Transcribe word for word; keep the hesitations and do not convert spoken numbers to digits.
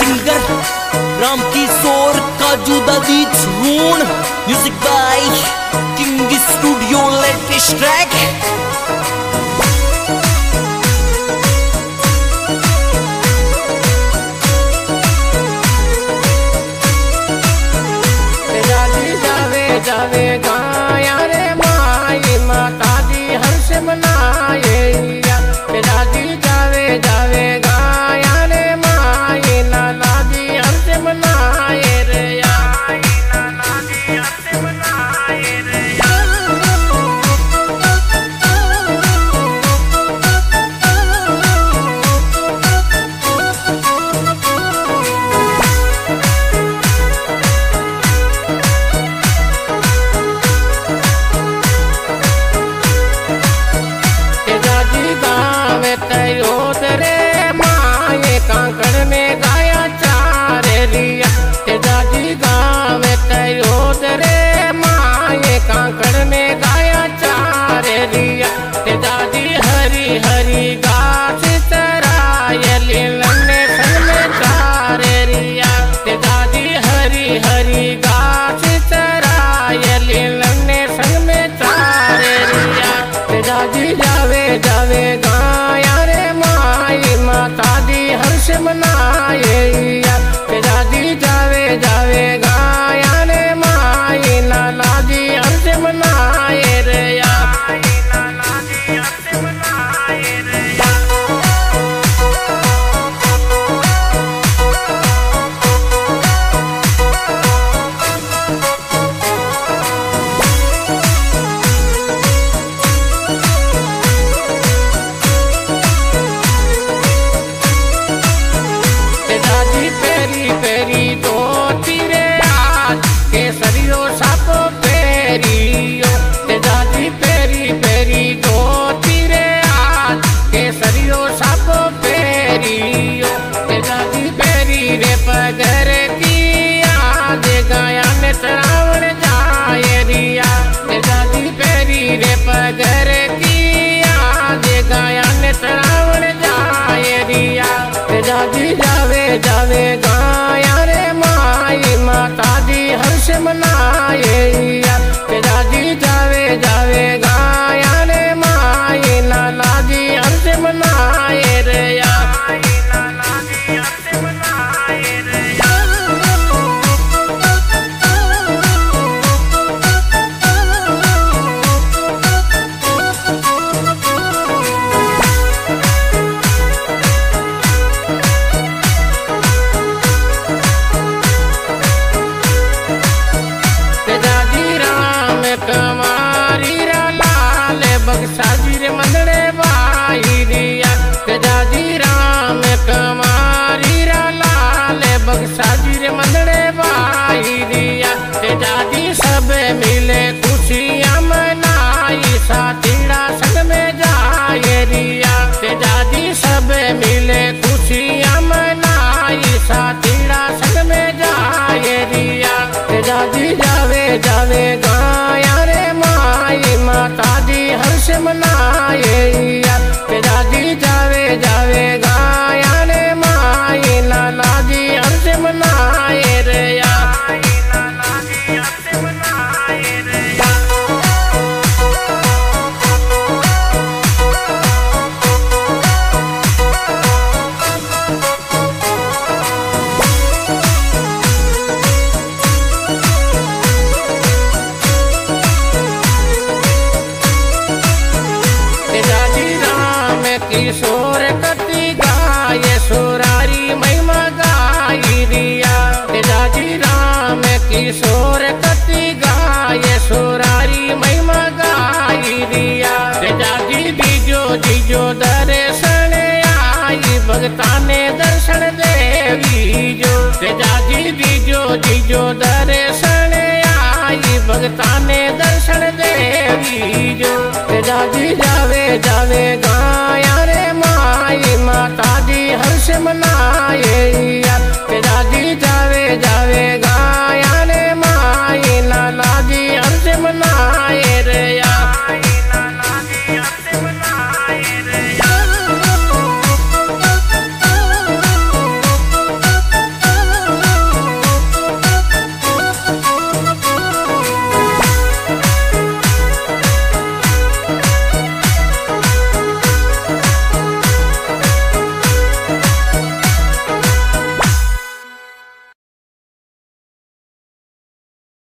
Singer Ram Kishor काजू दादी छूण music by King Studio latest track. जावे गाया रे माई माता दी हर्ष मनाए दादी जावे जावे गाया रे माई नाना दी हर्ष मनाए रे नाना दी हर्ष मनाए रे। कांकड़ में गाया चारे रिया दादी गाँव तयोद रे माए कांकड़ में गाया चारे रिया दादी हरी हरी घास चराए लीलने सन में चारे रिया दादी हरी हरी घास चराए लीलने सन में चारे रिया दादी जावे जावे गाया रे माई माता दी हर्ष मनाए दादी जावे जावे गाया रे माई नाना दी हर्ष मनाए रे नाना दी हर्ष मनाए रे। पेरी तो तीरे आज केसरियो सापो पेरियो दादी पेरी पेरी तो तीरे आज केसरियो सापो पेरियो दादी पेरी रे पगर की आज गाया ने तरावण जाए रिया दादी पेरी रे पगर की आज गाया ने तरावण जाए रिया दादी जावे जावे गाया रे माई माता दी हर्ष मनाए दादी जावे जावे गाया रे माई नाना दी हर्ष मनाए रे नाना दी हर्ष मनाए रे। बक्साजी रे मंदड़े बाई रिया दादी राम कमारी रा लाल बक्साजी रे मंदड़े बाई रिया दादी सब मिले खुशियाँ मनाई साथीड़ा संग में जाए रिया दादी सब मिले खुशियाँ मनाई साथीड़ा संग में जाए रिया दादी जावे जावे गाया रे माई माता दी हर्ष मनाए दादी जावे जावे गाया रे माई नाना दी हर्ष मनाए रे नाना दी हर्ष मनाए रे। किशोर कति गाये सुरारी महिमा गाई रिया दादी राम किशोर कति गाये सुरारी महिमा गाई रिया दादी दीजो दीजो दर्शन आई भगता ने दर्शन देवी जो दादी दीजो दीजो दर्शन आई भगता ने दर्शन देवी जो दादी जावे जावे गाया रे माई माता दी हर्ष मनाए